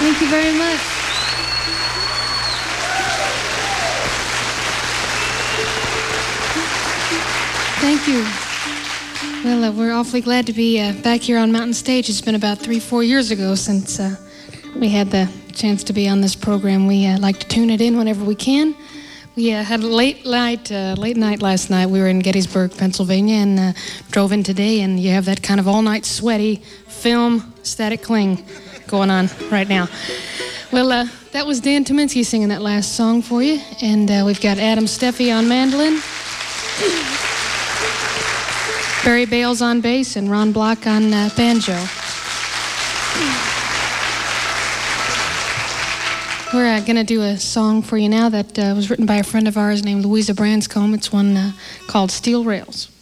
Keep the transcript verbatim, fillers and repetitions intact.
Thank you very much. Thank you. Well, uh, we're awfully glad to be uh, back here on Mountain Stage. It's been about three, four years ago since uh, we had the chance to be on this program. We uh, like to tune it in whenever we can. We uh, had a late night, uh, late night last night. We were in Gettysburg, Pennsylvania, and uh, drove in today. And you have that kind of all-night sweaty film static cling going on right now. Well, uh, that was Dan Tominski singing that last song for you, and uh, we've got Adam Steffi on mandolin, Barry Bales on bass, and Ron Block on uh, banjo. We're uh, going to do a song for you now that uh, was written by a friend of ours named Louisa Branscombe. It's one uh, called Steel Rails.